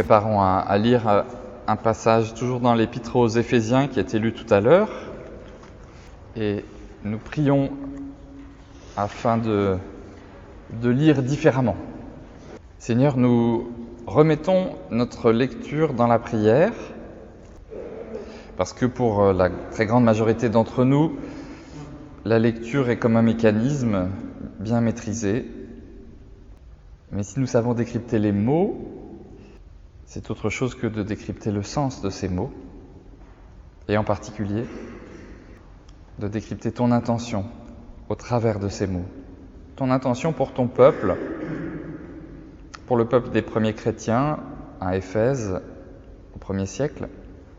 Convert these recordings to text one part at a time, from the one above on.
préparons à lire un passage toujours dans l'Épître aux Éphésiens qui a été lu tout à l'heure. Et nous prions afin de lire différemment. Seigneur, nous remettons notre lecture dans la prière, parce que pour la très grande majorité d'entre nous, la lecture est comme un mécanisme bien maîtrisé. Mais si nous savons décrypter les mots, c'est autre chose que de décrypter le sens de ces mots, et en particulier de décrypter ton intention au travers de ces mots. Ton intention pour ton peuple, pour le peuple des premiers chrétiens à Éphèse au 1er siècle,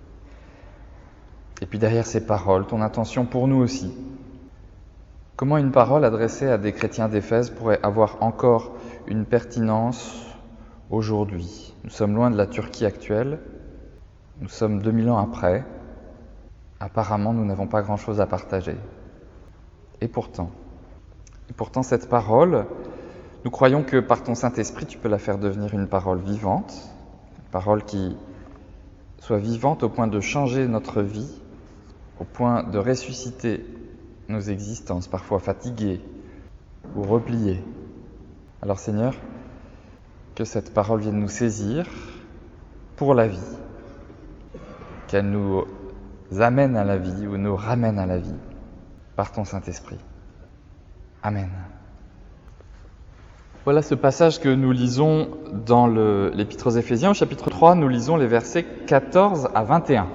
et puis derrière ces paroles, ton intention pour nous aussi. Comment une parole adressée à des chrétiens d'Éphèse pourrait avoir encore une pertinence aujourd'hui? Nous sommes loin de la Turquie actuelle, nous sommes 2000 ans après. Apparemment, nous n'avons pas grand-chose à partager. Et pourtant cette parole, nous croyons que par ton Saint-Esprit, tu peux la faire devenir une parole vivante, une parole qui soit vivante au point de changer notre vie, au point de ressusciter nos existences, parfois fatiguées ou repliées. Alors Seigneur, que cette parole vienne nous saisir pour la vie, qu'elle nous amène à la vie ou nous ramène à la vie par ton Saint-Esprit. Amen. Voilà ce passage que nous lisons dans l'Épître aux Éphésiens. Au chapitre 3, nous lisons les versets 14 à 21.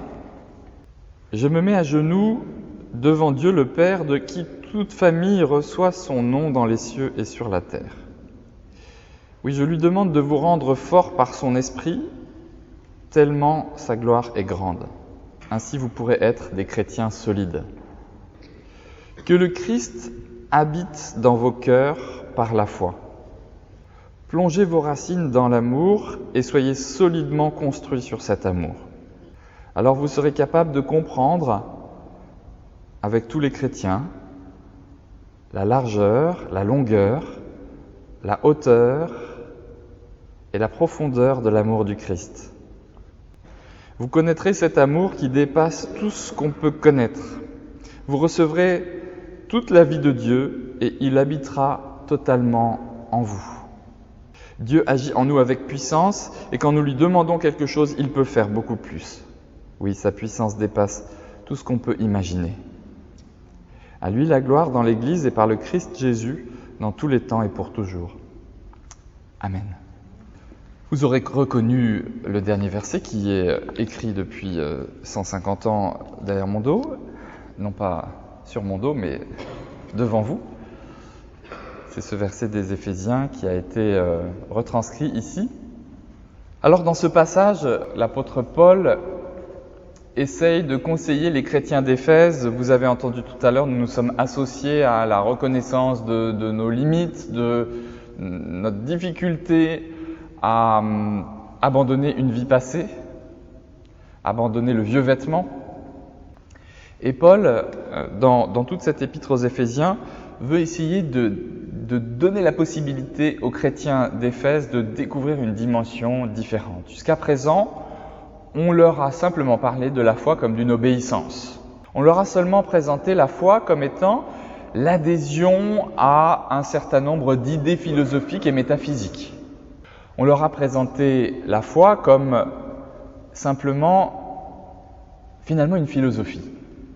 « Je me mets à genoux devant Dieu le Père, de qui toute famille reçoit son nom dans les cieux et sur la terre. Oui, je lui demande de vous rendre forts par son esprit, tellement sa gloire est grande. Ainsi vous pourrez être des chrétiens solides. Que le Christ habite dans vos cœurs par la foi. Plongez vos racines dans l'amour et soyez solidement construits sur cet amour. Alors vous serez capables de comprendre, avec tous les chrétiens, la largeur, la longueur, la hauteur et la profondeur de l'amour du Christ. Vous connaîtrez cet amour qui dépasse tout ce qu'on peut connaître. Vous recevrez toute la vie de Dieu et il habitera totalement en vous. Dieu agit en nous avec puissance et quand nous lui demandons quelque chose, il peut faire beaucoup plus. Oui, sa puissance dépasse tout ce qu'on peut imaginer. À lui la gloire dans l'Église et par le Christ Jésus dans tous les temps et pour toujours. Amen. Vous aurez reconnu le dernier verset qui est écrit depuis 150 ans derrière mon dos, non pas sur mon dos, mais devant vous. C'est ce verset des Éphésiens qui a été retranscrit ici. Alors dans ce passage, l'apôtre Paul essaye de conseiller les chrétiens d'Éphèse. Vous avez entendu tout à l'heure, nous nous sommes associés à la reconnaissance de nos limites, de notre difficulté à abandonner une vie passée, abandonner le vieux vêtement. Et Paul, dans toute cette épître aux Éphésiens, veut essayer de donner la possibilité aux chrétiens d'Éphèse de découvrir une dimension différente. Jusqu'à présent, on leur a simplement parlé de la foi comme d'une obéissance. On leur a seulement présenté la foi comme étant l'adhésion à un certain nombre d'idées philosophiques et métaphysiques. On leur a présenté la foi comme simplement, finalement, une philosophie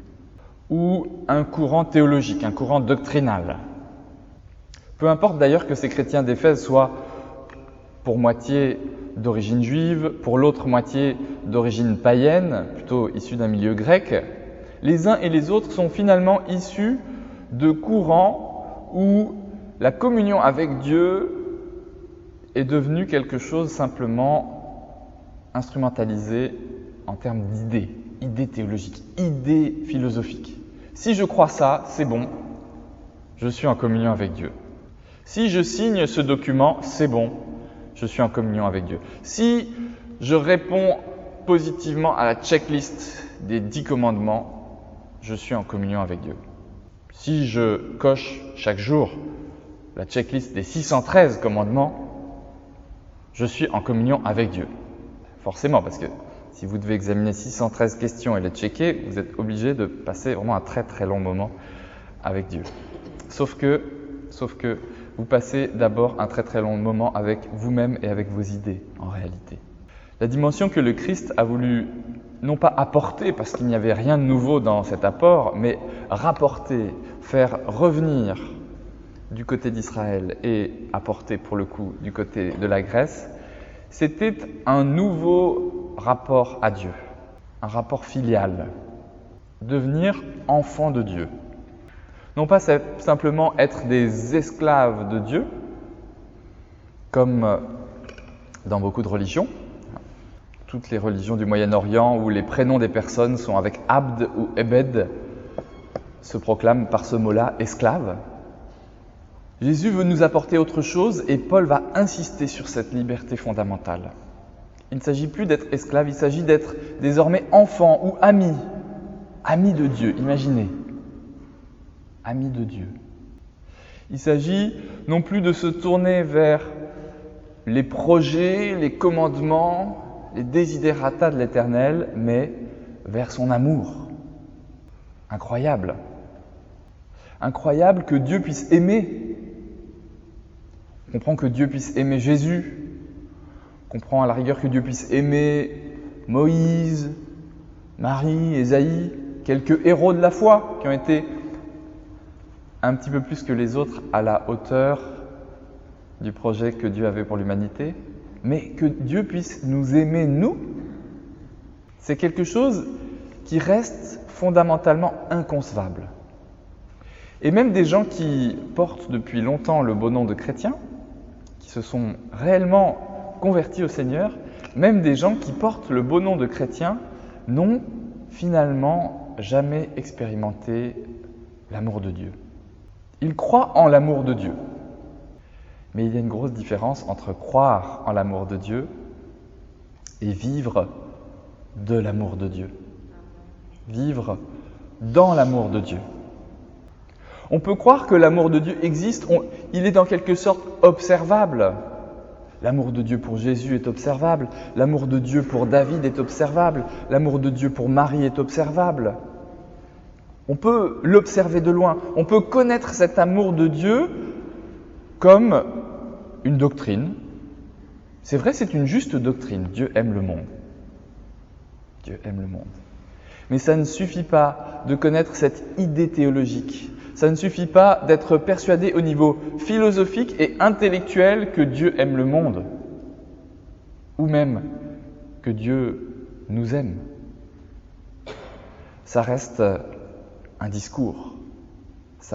ou un courant théologique, un courant doctrinal. Peu importe d'ailleurs que ces chrétiens d'Éphèse soient pour moitié d'origine juive, pour l'autre moitié d'origine païenne, plutôt issus d'un milieu grec, les uns et les autres sont finalement issus de courants où la communion avec Dieu est devenue quelque chose simplement instrumentalisé en termes d'idées, idées théologiques, idées philosophiques. Si je crois ça, c'est bon, je suis en communion avec Dieu. Si je signe ce document, c'est bon, je suis en communion avec Dieu. Si je réponds positivement à la checklist des 10 commandements, je suis en communion avec Dieu. Si je coche chaque jour la checklist des 613 commandements, je suis en communion avec Dieu. Forcément, parce que si vous devez examiner 613 questions et les checker, vous êtes obligé de passer vraiment un très très long moment avec Dieu. Sauf que vous passez d'abord un très très long moment avec vous-même et avec vos idées, en réalité. La dimension que le Christ a voulu non pas apporter, parce qu'il n'y avait rien de nouveau dans cet apport, mais rapporter, faire revenir du côté d'Israël et apporter pour le coup du côté de la Grèce, c'était un nouveau rapport à Dieu, un rapport filial, devenir enfant de Dieu. Non pas simplement être des esclaves de Dieu, comme dans beaucoup de religions, toutes les religions du Moyen-Orient où les prénoms des personnes sont avec Abd ou Ebed, se proclament par ce mot-là esclave. Jésus veut nous apporter autre chose et Paul va insister sur cette liberté fondamentale. Il ne s'agit plus d'être esclave, il s'agit d'être désormais enfant ou ami de Dieu, imaginez. Ami de Dieu. Il s'agit non plus de se tourner vers les projets, les commandements, les desiderata de l'Éternel, mais vers son amour. Incroyable. Incroyable que Dieu puisse aimer. On comprend que Dieu puisse aimer Jésus. On comprend à la rigueur que Dieu puisse aimer Moïse, Marie, Ésaïe, quelques héros de la foi qui ont été un petit peu plus que les autres à la hauteur du projet que Dieu avait pour l'humanité, mais que Dieu puisse nous aimer, nous, c'est quelque chose qui reste fondamentalement inconcevable. Et même des gens qui portent depuis longtemps le beau nom de chrétiens, qui se sont réellement convertis au Seigneur, même des gens qui portent le beau nom de chrétiens n'ont finalement jamais expérimenté l'amour de Dieu. Ils croient en l'amour de Dieu. Mais il y a une grosse différence entre croire en l'amour de Dieu et vivre de l'amour de Dieu. Vivre dans l'amour de Dieu. On peut croire que l'amour de Dieu existe, il est en quelque sorte observable. L'amour de Dieu pour Jésus est observable, l'amour de Dieu pour David est observable, l'amour de Dieu pour Marie est observable. On peut l'observer de loin, on peut connaître cet amour de Dieu comme une doctrine. C'est vrai, c'est une juste doctrine, Dieu aime le monde. Dieu aime le monde. Mais ça ne suffit pas de connaître cette idée théologique. Ça ne suffit pas d'être persuadé au niveau philosophique et intellectuel que Dieu aime le monde. Ou même que Dieu nous aime. Ça reste un discours.